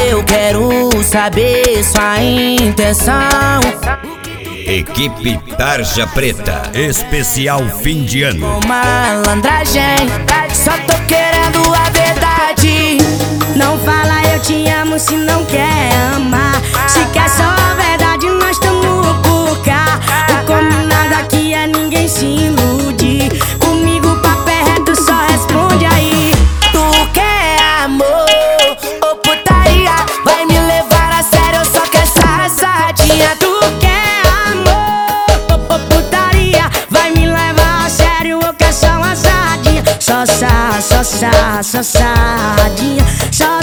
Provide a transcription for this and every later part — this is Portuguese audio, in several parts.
Eu quero saber sua intenção. Equipe Tarja Preta, especial fim de ano. Com malandragem, só tô querendo a verdade. Não fala eu te amo se não quer amar. Se quer só a verdade, nós tamo por cá. O combinado aqui é ninguém se iludir. Comigo papo é reto, só responde aí. Tu quer amor ou putaria? Vai me levar a sério, eu só quero safadinha. Tu quer amor ou putaria? Vai me levar a sério, eu quero só uma sadinha. Só sadinha. Só saradinha. Só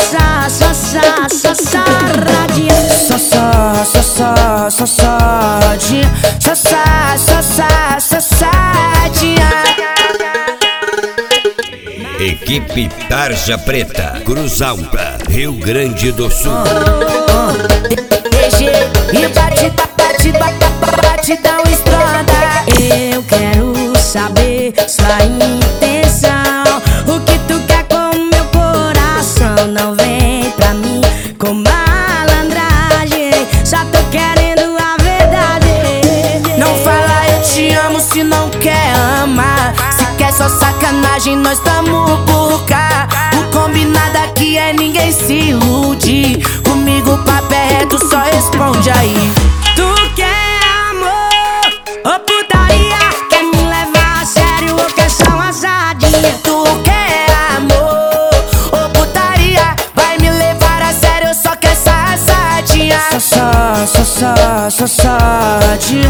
sadinha. Equipe Tarja Preta, Cruz Alta, Rio Grande do Sul. DG e batidão estronda. Eu quero saber sua intenção. O que tu quer com meu coração? Não vem pra mim com malandragem. Só tô querendo a verdade. Não fala eu te amo se não quer amar. Se quer só sacanagem, nós tamo por cá. O combinado aqui é ninguém se iludir. Comigo o papo é reto, só responde aí. Tu quer amor ou putaria? Quer me levar a sério ou quer só uma sadinha? Tu quer amor ou putaria? Vai me levar a sério, eu só quero safadinha. Só sadinha.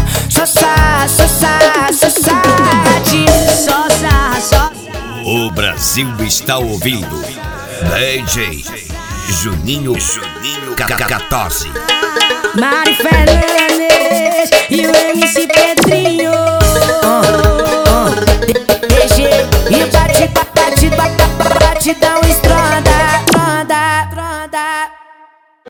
O Brasil está ouvindo DJ Juninho Cacatosi. Mari Fernandes e o MC Pedrinho.